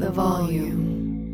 the volume.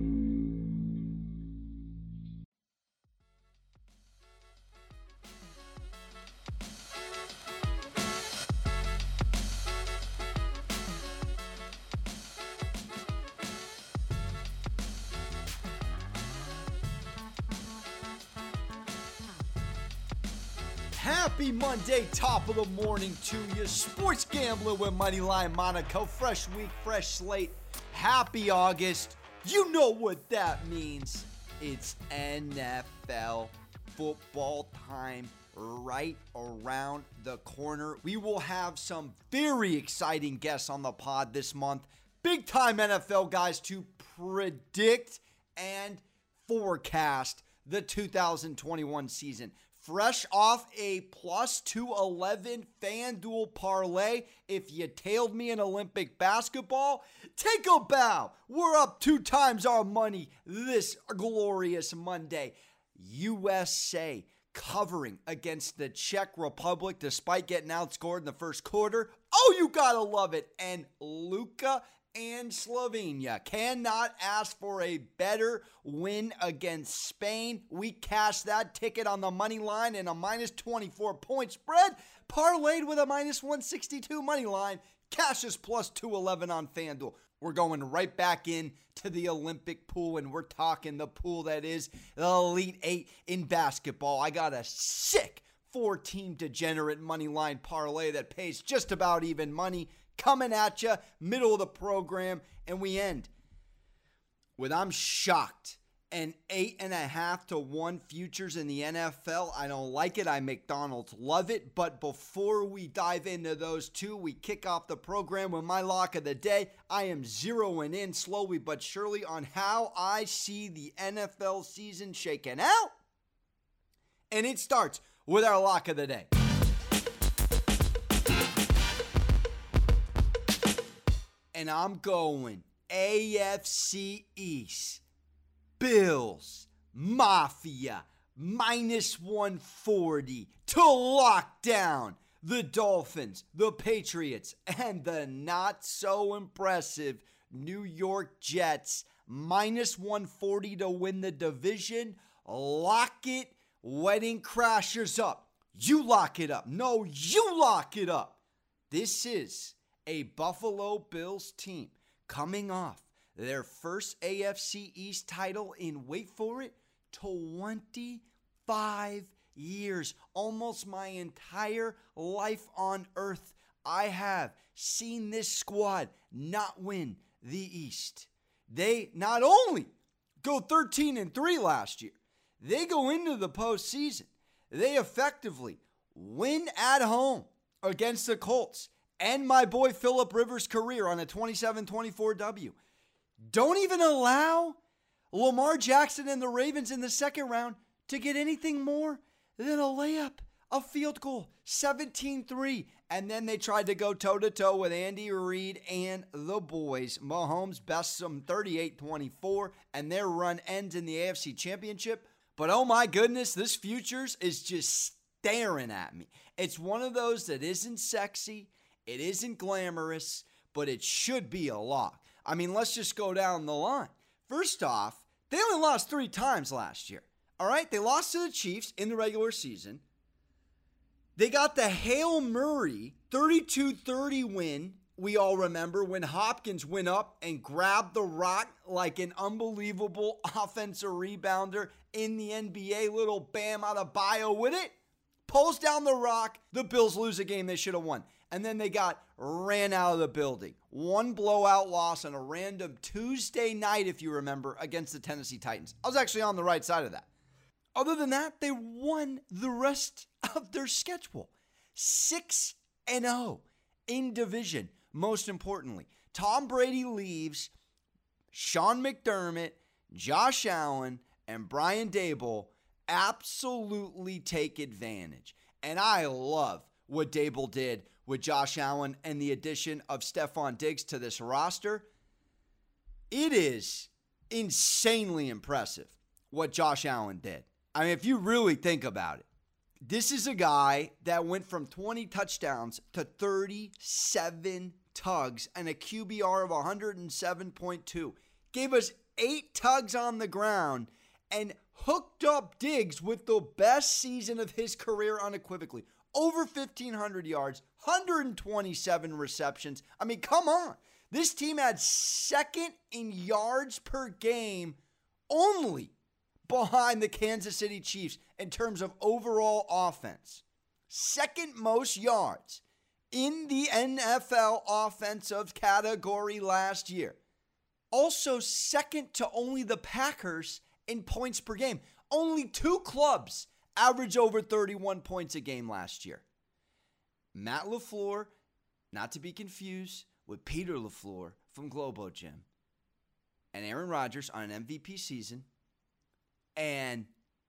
Happy Monday, top of the morning to you. Sports gambler with Moneyline Monaco. Fresh week, fresh slate. Happy August. You know what that means. It's NFL football time right around the corner. We will have some very exciting guests on the pod this month. Big time NFL guys to predict and forecast the 2021 season. Fresh off a plus 211 FanDuel parlay. If you tailed me in Olympic basketball, take a bow. We're up 2 times our money this glorious Monday. USA covering against the Czech Republic despite getting outscored in the first quarter. Oh, you gotta love it. And Luka and Slovenia cannot ask for a better win against Spain. We cashed that ticket on the money line and a minus 24 point spread, parlayed with a minus 162 money line. Cash is plus 211 on FanDuel. We're going right back in to the Olympic pool, and we're talking the pool that is the Elite Eight in basketball. I got a sick 4-team degenerate money line parlay that pays just about even money coming at you, middle of the program, and we end with I'm shocked. And 8.5 to 1 futures in the NFL. I don't like it. I McDonald's love it. But before we dive into those two, we kick off the program with my lock of the day. I am zeroing in slowly but surely on how I see the NFL season shaking out. And it starts with our lock of the day. And I'm going AFC East. Bills, Mafia, minus 140 to lock down the Dolphins, the Patriots, and the not-so-impressive New York Jets, minus 140 to win the division. Lock it, Wedding Crashers up. You lock it up. No, you lock it up. This is a Buffalo Bills team coming off their first AFC East title in, wait for it, 25 years. Almost my entire life on earth, I have seen this squad not win the East. They not only go 13-3 last year, they go into the postseason. They effectively win at home against the Colts and my boy Phillip Rivers' career on a 27-24 W. Don't even allow Lamar Jackson and the Ravens in the second round to get anything more than a layup, a field goal, 17-3. And then they tried to go toe-to-toe with Andy Reid and the boys. Mahomes bests them 38-24, and their run ends in the AFC Championship. But oh my goodness, this futures is just staring at me. It's one of those that isn't sexy, it isn't glamorous, but it should be a lock. I mean, let's just go down the line. First off, they only lost 3 times last year. All right? They lost to the Chiefs in the regular season. They got the Hail Murray 32-30 win, we all remember, when Hopkins went up and grabbed the rock like an unbelievable offensive rebounder in the NBA. Little Bam Adebayo with it. Pulls down the rock. The Bills lose a game they should have won. And then they got ran out of the building. One blowout loss on a random Tuesday night, if you remember, against the Tennessee Titans. I was actually on the right side of that. Other than that, they won the rest of their schedule. 6-0 in division. Most importantly, Tom Brady leaves. Sean McDermott, Josh Allen, and Brian Daboll absolutely take advantage. And I love what Daboll did with Josh Allen and the addition of Stephon Diggs to this roster. It is insanely impressive what Josh Allen did. I mean, if you really think about it, this is a guy that went from 20 touchdowns to 37 tugs and a QBR of 107.2. gave us 8 tugs on the ground, and hooked up Diggs with the best season of his career unequivocally. Over 1,500 yards, 127 receptions. I mean, come on. This team had second in yards per game only behind the Kansas City Chiefs in terms of overall offense. Second most yards in the NFL offensive category last year. Also second to only the Packers in points per game. Only 2 clubs average over 31 points a game last year. Matt LaFleur, not to be confused with Peter LaFleur from Globo Gym, and Aaron Rodgers on an MVP season, and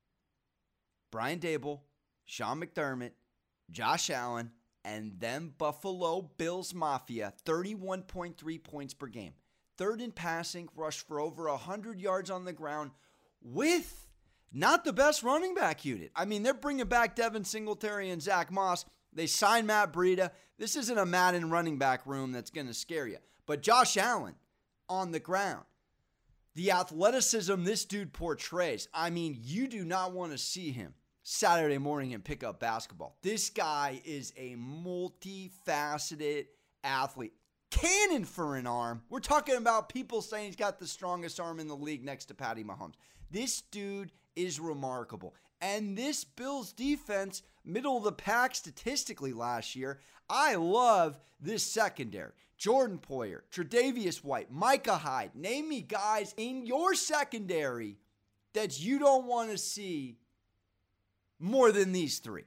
Brian Daboll, Sean McDermott, Josh Allen, and then Buffalo Bills Mafia, 31.3 points per game. Third in passing, rushed for over 100 yards on the ground with not the best running back unit. I mean, they're bringing back Devin Singletary and Zach Moss. They signed Matt Breida. This isn't a Madden running back room that's going to scare you. But Josh Allen on the ground, the athleticism this dude portrays, I mean, you do not want to see him Saturday morning and pick up basketball. This guy is a multifaceted athlete. Cannon for an arm. We're talking about people saying he's got the strongest arm in the league next to Patty Mahomes. This dude is remarkable. And this Bills defense, middle of the pack statistically last year, I love this secondary. Jordan Poyer, Tre'Davious White, Micah Hyde. Name me guys in your secondary that you don't want to see more than these 3.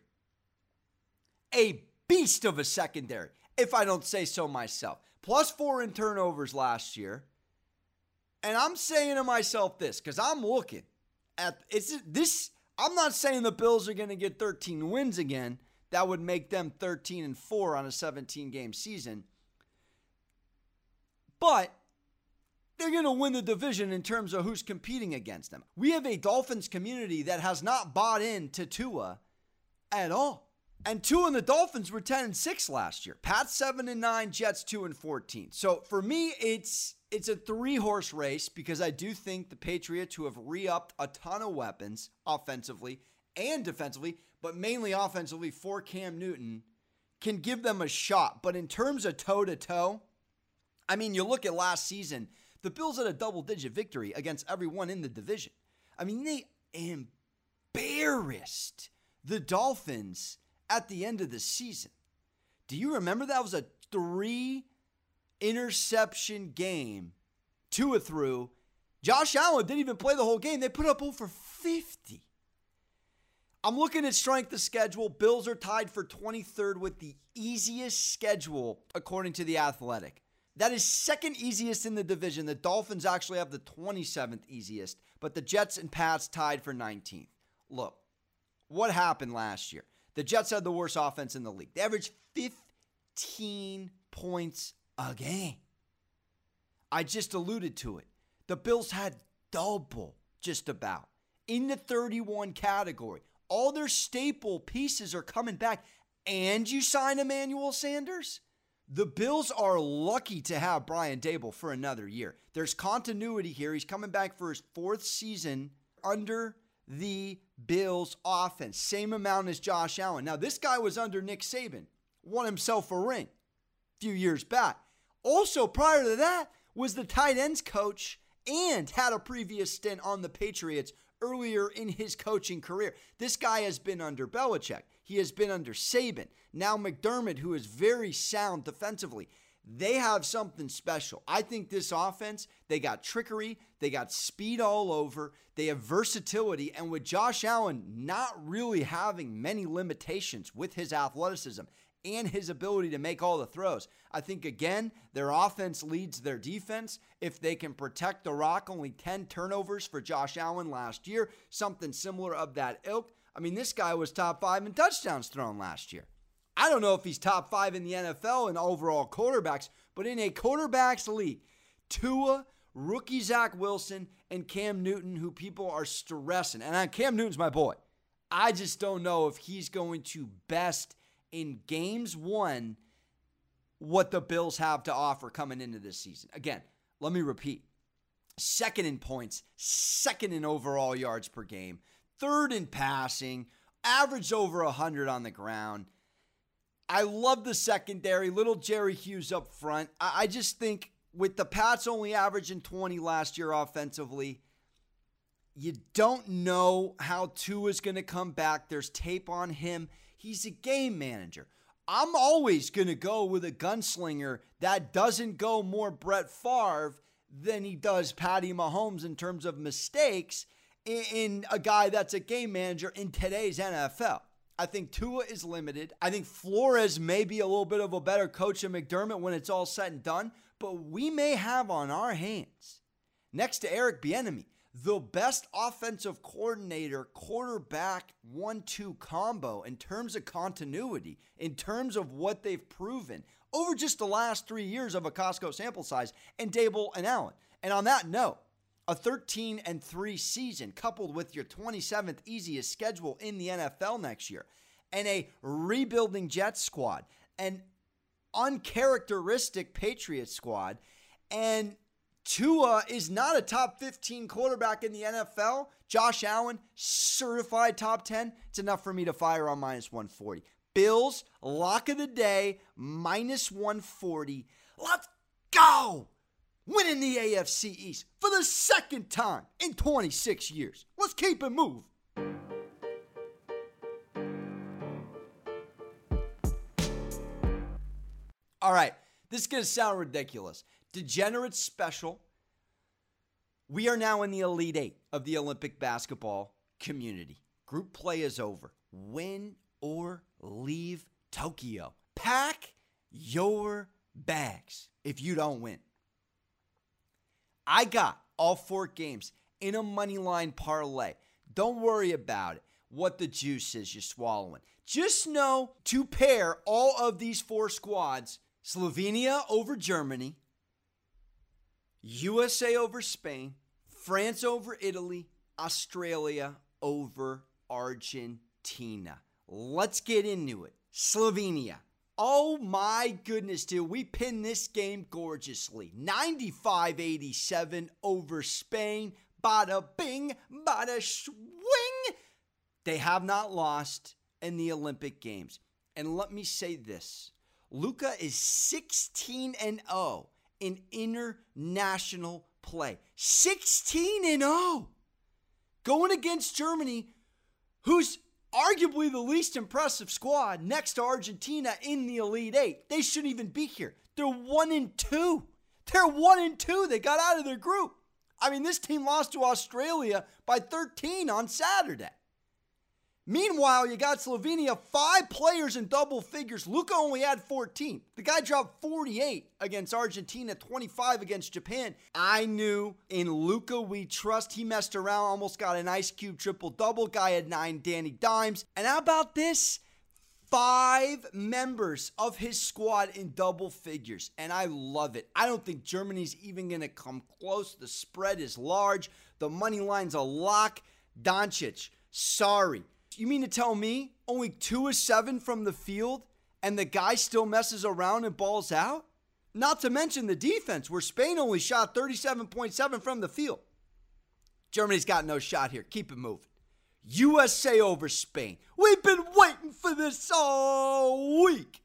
A beast of a secondary, if I don't say so myself. +4 in turnovers last year. And I'm saying to myself this, because I'm looking at this. I'm not saying the Bills are going to get 13 wins again. That would make them 13-4 on a 17-game season. But they're going to win the division in terms of who's competing against them. We have a Dolphins community that has not bought into Tua at all. And Tua and the Dolphins were 10-6 last year. Pats 7-9, Jets 2-14. So for me, it's a 3-horse race because I do think the Patriots, who have re-upped a ton of weapons offensively and defensively, but mainly offensively for Cam Newton, can give them a shot. But in terms of toe-to-toe, I mean, you look at last season, the Bills had a double-digit victory against everyone in the division. I mean, they embarrassed the Dolphins at the end of the season. Do you remember that was a 3-interception game? Tua threw. Josh Allen didn't even play the whole game. They put up over 50. I'm looking at strength of schedule. Bills are tied for 23rd with the easiest schedule according to The Athletic. That is second easiest in the division. The Dolphins actually have the 27th easiest, but the Jets and Pats tied for 19th. Look, what happened last year? The Jets had the worst offense in the league. They averaged 15 points a game. I just alluded to it. The Bills had double, just about, in the 31 category. All their staple pieces are coming back. And you sign Emmanuel Sanders? The Bills are lucky to have Brian Daboll for another year. There's continuity here. He's coming back for his 4th season under the Bills offense. Same amount as Josh Allen. Now, this guy was under Nick Saban. Won himself a ring a few years back. Also, prior to that, was the tight ends coach and had a previous stint on the Patriots earlier in his coaching career. This guy has been under Belichick. He has been under Saban. Now McDermott, who is very sound defensively. They have something special. I think this offense, they got trickery, they got speed all over, they have versatility, and with Josh Allen not really having many limitations with his athleticism and his ability to make all the throws, I think, again, their offense leads their defense. If they can protect the rock, only 10 turnovers for Josh Allen last year, something similar of that ilk. I mean, this guy was top 5 in touchdowns thrown last year. I don't know if he's top 5 in the NFL in overall quarterbacks, but in a quarterbacks league, Tua, rookie Zach Wilson, and Cam Newton, who people are stressing. And Cam Newton's my boy. I just don't know if he's going to best in games won what the Bills have to offer coming into this season. Again, let me repeat. second in points, second in overall yards per game, third in passing, averaged over 100 on the ground. I love the secondary, little Jerry Hughes up front. I just think with the Pats only averaging 20 last year offensively, you don't know how Tua's going to come back. There's tape on him. He's a game manager. I'm always going to go with a gunslinger that doesn't go more Brett Favre than he does Patty Mahomes in terms of mistakes in a guy that's a game manager in today's NFL. I think Tua is limited. I think Flores may be a little bit of a better coach than McDermott when it's all said and done, but we may have on our hands, next to Eric Bieniemy, the best offensive coordinator, quarterback 1-2 combo in terms of continuity, in terms of what they've proven over just the last 3 years of a Costco sample size, and Dable and Allen. And on that note, a 13-3 season coupled with your 27th easiest schedule in the NFL next year, and a rebuilding Jets squad, an uncharacteristic Patriots squad, and Tua is not a top 15 quarterback in the NFL. Josh Allen, certified top 10. It's enough for me to fire on minus 140. Bills, lock of the day, minus 140. Let's go! Winning the AFC East for the second time in 26 years. Let's keep it moving. All right, this is going to sound ridiculous. Degenerate special. We are now in the Elite Eight of the Olympic basketball community. Group play is over. Win or leave Tokyo. Pack your bags if you don't win. I got all 4 games in a money line parlay. Don't worry about it, what the juice is you're swallowing. Just know to pair all of these 4 squads, Slovenia over Germany, USA over Spain, France over Italy, Australia over Argentina. Let's get into it. Slovenia. Oh my goodness, dude. We pinned this game gorgeously. 95-87 over Spain. Bada bing, bada swing. They have not lost in the Olympic Games. And let me say this. Luka is 16-0 in international play. 16-0. Going against Germany, who's arguably the least impressive squad next to Argentina in the Elite Eight. They shouldn't even be here. They're 1-2. They're 1-2. They got out of their group. I mean, this team lost to Australia by 13 on Saturday. Meanwhile, you got Slovenia, 5 players in double figures. Luka only had 14. The guy dropped 48 against Argentina, 25 against Japan. I knew in Luka we trust. He messed around, almost got an Ice Cube triple-double. Guy had 9 Danny Dimes. And how about this? 5 members of his squad in double figures. And I love it. I don't think Germany's even going to come close. The spread is large. The money line's a lock. Doncic, sorry. You mean to tell me only 2 of 7 from the field and the guy still messes around and balls out? Not to mention the defense, where Spain only shot 37.7 from the field. Germany's got no shot here. Keep it moving. USA over Spain. We've been waiting for this all week.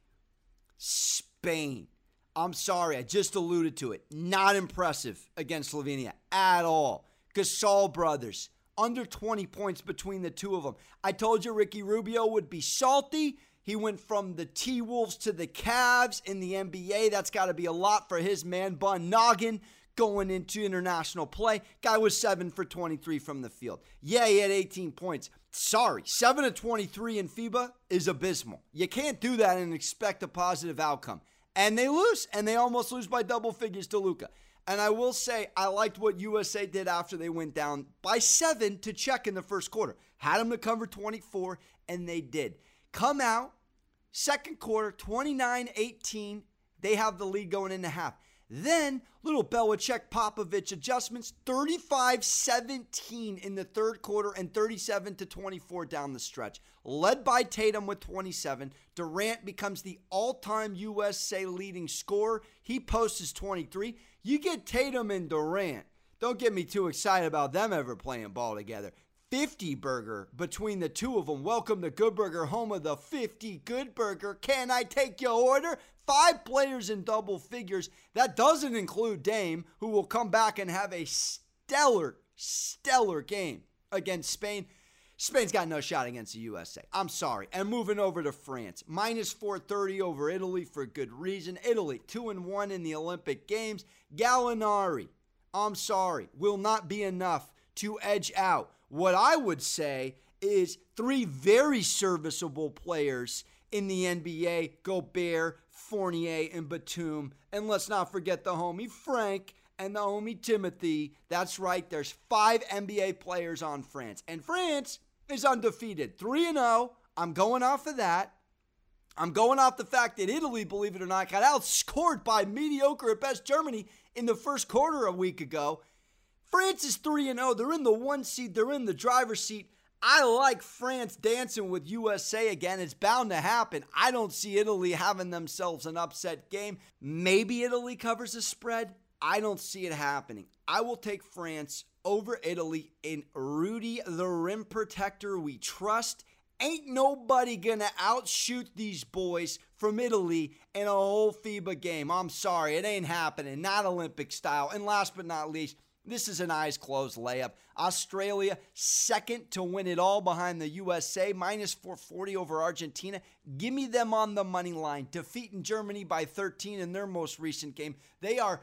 Spain. I'm sorry, I just alluded to it. Not impressive against Slovenia at all. Gasol brothers. Under 20 points between the two of them. I told you Ricky Rubio would be salty. He went from the T-Wolves to the Cavs in the NBA. That's got to be a lot for his man bun noggin going into international play. Guy was 7 for 23 from the field. Yeah, he had 18 points. Sorry, 7 of 23 in FIBA is abysmal. You can't do that and expect a positive outcome. And they lose, and they almost lose by double figures to Luka. And I will say, I liked what USA did after they went down by 7 to Czech in the first quarter. Had them to cover 24, and they did. Come out, second quarter, 29-18. They have the lead going into half. Then, little Belichick-Popovich adjustments, 35-17 in the third quarter and 37-24 down the stretch. Led by Tatum with 27. Durant becomes the all-time USA leading scorer. He posts his 23. You get Tatum and Durant Don't get me too excited about them ever playing ball together. 50 burger between the two of them. Welcome to Good Burger, home of the 50 Good Burger. Can I take your order? 5 players in double figures. That doesn't include Dame, who will come back and have a stellar game against Spain. Spain's got no shot against the USA. I'm sorry. And moving over to France. Minus 430 over Italy for good reason. Italy, 2-1 in the Olympic Games. Gallinari, I'm sorry, will not be enough to edge out what I would say is 3 very serviceable players in the NBA, Gobert, Fournier, and Batum. And let's not forget the homie Frank and the homie Timothy. That's right, there's 5 NBA players on France. And France is undefeated, 3-0. I'm going off of that. I'm going off the fact that Italy, believe it or not, got outscored by mediocre at best Germany in the first quarter a week ago. France is 3-0. They're in the 1 seed. They're in the driver's seat. I like France dancing with USA again. It's bound to happen. I don't see Italy having themselves an upset game. Maybe Italy covers the spread. I don't see it happening. I will take France over Italy in Rudy the Rim Protector we trust. Ain't nobody gonna outshoot these boys from Italy in a whole FIBA game. I'm sorry, it ain't happening. Not Olympic style. And last but not least, this is an eyes-closed layup. Australia, second to win it all behind the USA, minus 440 over Argentina. Give me them on the money line, defeating Germany by 13 in their most recent game. They are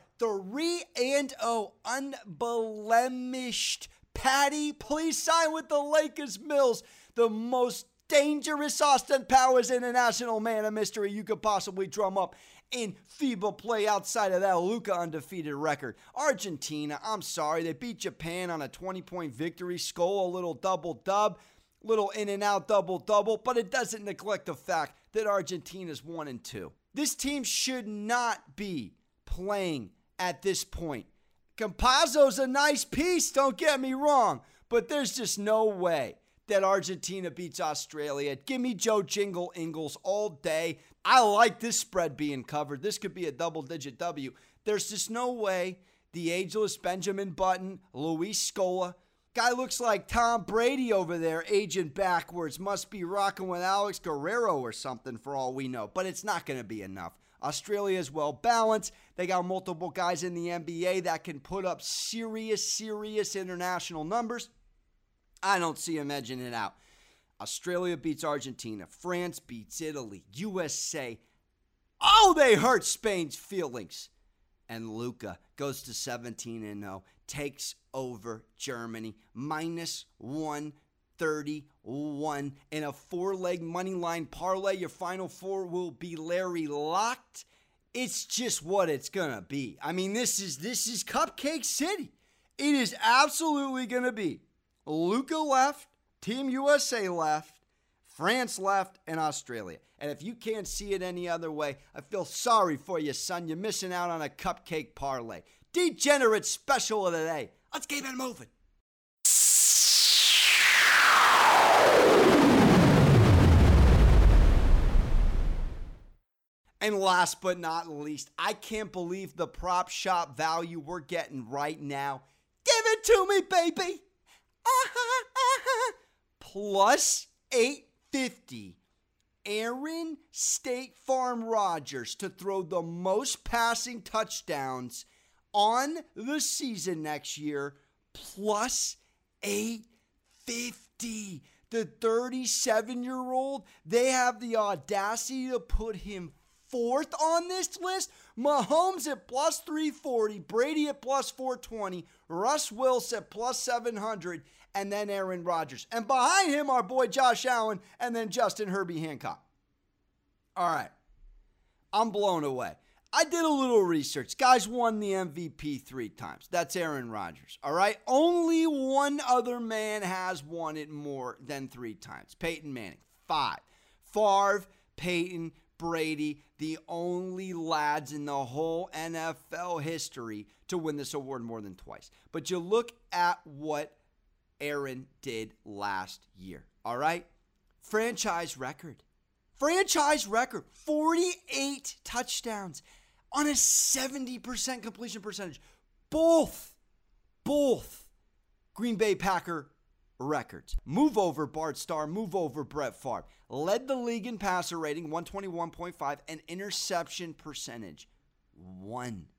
3-0, unblemished. Patty, please sign with the Lakers Mills, the most dangerous Austin Powers international man of mystery you could possibly drum up in FIBA play outside of that Luka undefeated record. Argentina, I'm sorry, they beat Japan on a 20-point victory. Skol, a little double-dub, little in-and-out double-double, but it doesn't neglect the fact that Argentina's 1-2. This team should not be playing at this point. Campazzo's a nice piece, don't get me wrong, but there's just no way that Argentina beats Australia. Give me Joe Jingle Ingles all day. I like this spread being covered. This could be a double-digit W. There's just no way the ageless Benjamin Button, Luis Scola, guy looks like Tom Brady over there, aging backwards. Must be rocking with Alex Guerrero or something for all we know. But it's not going to be enough. Australia is well balanced. They got multiple guys in the NBA that can put up serious international numbers. I don't see him edging it out. Australia beats Argentina. France beats Italy. USA, oh, they hurt Spain's feelings. And Luka goes to 17-0, takes over Germany, minus 131 in a 4-leg money line parlay. Your final 4 will be Larry locked. It's just what it's gonna be. I mean, this is Cupcake City. It is absolutely gonna be Luka left, Team USA left, France left, and Australia. And if you can't see it any other way, I feel sorry for you, son. You're missing out on a cupcake parlay. Degenerate special of the day. Let's keep it moving. And last but not least, I can't believe the prop shop value we're getting right now. Give it to me, baby. Plus 850. Aaron State Farm Rodgers to throw the most passing touchdowns on the season next year. Plus 850. The 37-year-old, they have the audacity to put him 4th on this list. Mahomes at plus 340, Brady at plus 420, Russ Wilson at plus 700, and then Aaron Rodgers. And behind him, our boy Josh Allen, and then Justin Herbie Hancock. All right. I'm blown away. I did a little research. Guys won the MVP 3 times. That's Aaron Rodgers. All right. Only one other man has won it more than 3 times. Peyton Manning, 5. Favre, Peyton, Brady, the only lads in the whole NFL history to win this award more than twice. But you look at what Aaron did last year. All right. Franchise record. 48 touchdowns on a 70% completion percentage. Both both Green Bay Packer records. Move over Bart Starr, move over Brett Favre. Led the league in passer rating, 121.5, and interception percentage, 1.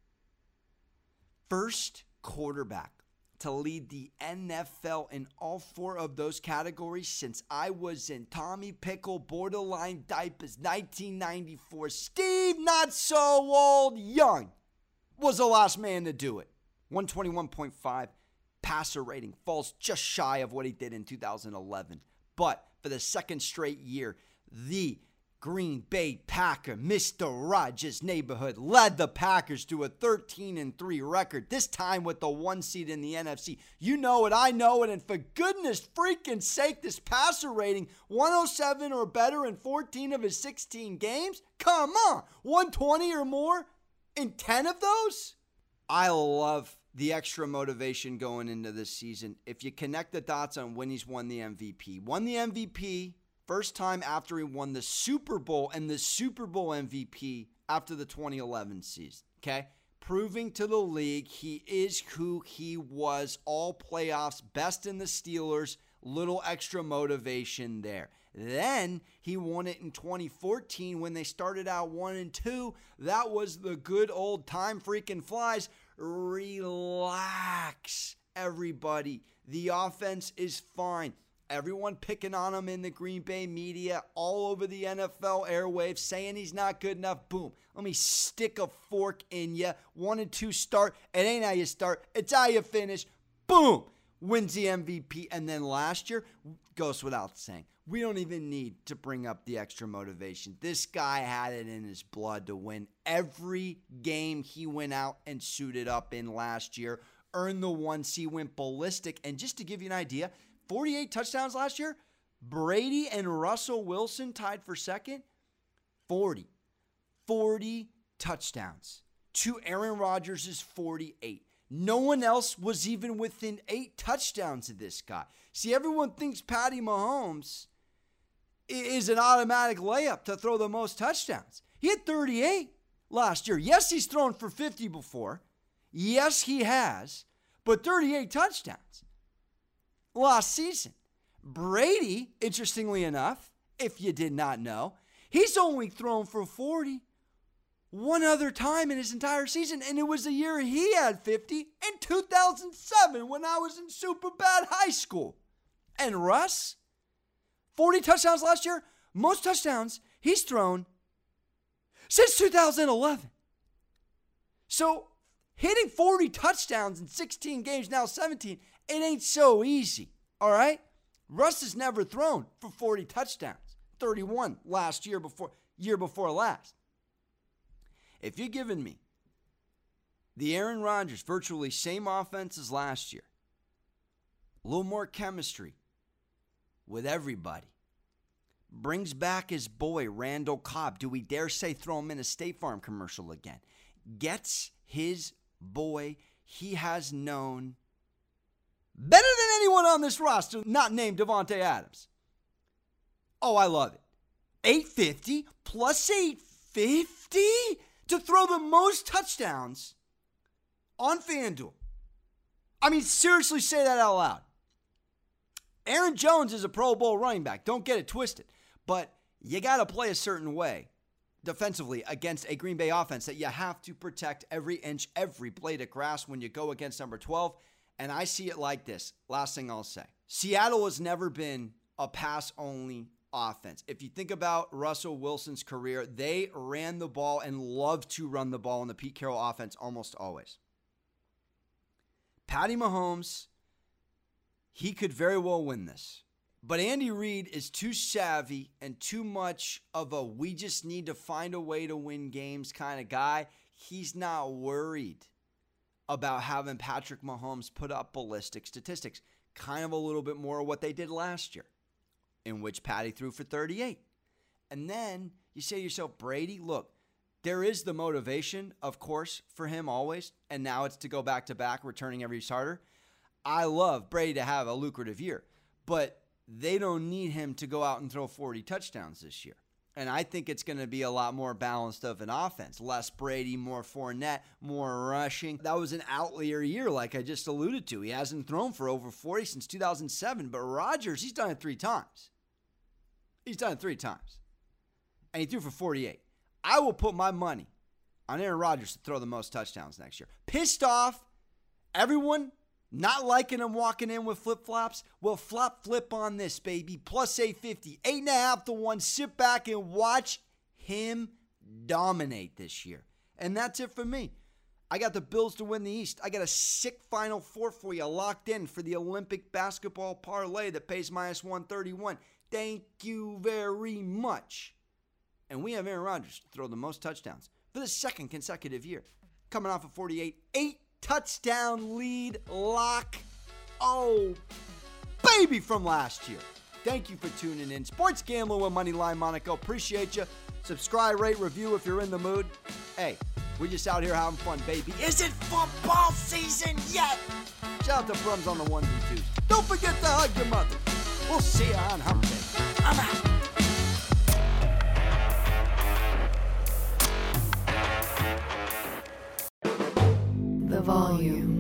First quarterback to lead the NFL in all 4 of those categories since I was in Tommy Pickle borderline diapers, 1994. Steve, not so old, young, was the last man to do it. 121.5 passer rating, falls just shy of what he did in 2011. But for the second straight year, the Green Bay Packer, Mr. Rogers' neighborhood, led the Packers to a 13-3 record, this time with the 1 seed in the NFC. You know it, I know it, and for goodness freaking sake, this passer rating, 107 or better in 14 of his 16 games? Come on, 120 or more in 10 of those? I love the extra motivation going into this season. If you connect the dots on when he's won the MVP. Won the MVP first time after he won the Super Bowl, and the Super Bowl MVP after the 2011 season, okay? Proving to the league he is who he was, all playoffs, best in the Steelers, little extra motivation there. Then he won it in 2014 when they started out 1-2. That was the good old time freaking flies. Relax, everybody. The offense is fine. Everyone picking on him in the Green Bay media, all over the NFL airwaves, saying he's not good enough. Boom. Let me stick a fork in you. 1-2 start. It ain't how you start. It's how you finish. Boom. Wins the MVP. And then last year, goes without saying, we don't even need to bring up the extra motivation. This guy had it in his blood to win every game he went out and suited up in last year. Earned the 1 seed, went ballistic. And just to give you an idea, 48 touchdowns last year. Brady and Russell Wilson tied for second. 40 touchdowns to Aaron Rodgers' 48. No one else was even within 8 touchdowns of this guy. See, everyone thinks Patty Mahomes is an automatic layup to throw the most touchdowns. He had 38 last year. Yes, he's thrown for 50 before. Yes, he has. But 38 touchdowns last season. Brady, interestingly enough, if you did not know, he's only thrown for 40 one other time in his entire season, and it was the year he had 50 in 2007 when I was in super bad high school. And Russ, 40 touchdowns last year, most touchdowns he's thrown since 2011. So hitting 40 touchdowns in 16 games, now 17, it ain't so easy, all right? Russ has never thrown for 40 touchdowns, 31 year before last. If you're giving me the Aaron Rodgers, virtually same offense as last year, a little more chemistry with everybody, brings back his boy Randall Cobb, do we dare say throw him in a State Farm commercial again, gets his boy he has known better than anyone on this roster, not named Davante Adams. Oh, I love it. 850 plus 850 to throw the most touchdowns on FanDuel. I mean, seriously, say that out loud. Aaron Jones is a Pro Bowl running back. Don't get it twisted. But you got to play a certain way defensively against a Green Bay offense that you have to protect every inch, every blade of grass when you go against number 12. And I see it like this. Last thing I'll say. Seattle has never been a pass-only offense. If you think about Russell Wilson's career, they ran the ball and loved to run the ball in the Pete Carroll offense almost always. Patty Mahomes, he could very well win this. But Andy Reid is too savvy and too much of a we just need to find a way to win games kind of guy. He's not worried about having Patrick Mahomes put up ballistic statistics. Kind of a little bit more of what they did last year, in which Patty threw for 38. And then you say to yourself, Brady, look, there is the motivation, of course, for him always, and now it's to go back-to-back, returning every starter. I love Brady to have a lucrative year, but they don't need him to go out and throw 40 touchdowns this year. And I think it's going to be a lot more balanced of an offense. Less Brady, more Fournette, more rushing. That was an outlier year, like I just alluded to. He hasn't thrown for over 40 since 2007. But Rodgers, he's done it 3 times. He's done it 3 times. And he threw for 48. I will put my money on Aaron Rodgers to throw the most touchdowns next year. Pissed off. Everyone not liking him walking in with flip-flops? Well, flip on this, baby. Plus 850. 8.5 to 1. Sit back and watch him dominate this year. And that's it for me. I got the Bills to win the East. I got a sick Final Four for you locked in for the Olympic basketball parlay that pays minus 131. Thank you very much. And we have Aaron Rodgers to throw the most touchdowns for the 2nd consecutive year. Coming off of 48. 8-touchdown lead lock. Oh, baby, from last year. Thank you for tuning in. Sports Gambling with Moneyline Monaco. Appreciate you. Subscribe, rate, review if you're in the mood. Hey, we're just out here having fun, baby. Is it football season yet? Shout out to Brums on the 1s and 2s. Don't forget to hug your mother. We'll see you on Hump Day. I'm out. The volume.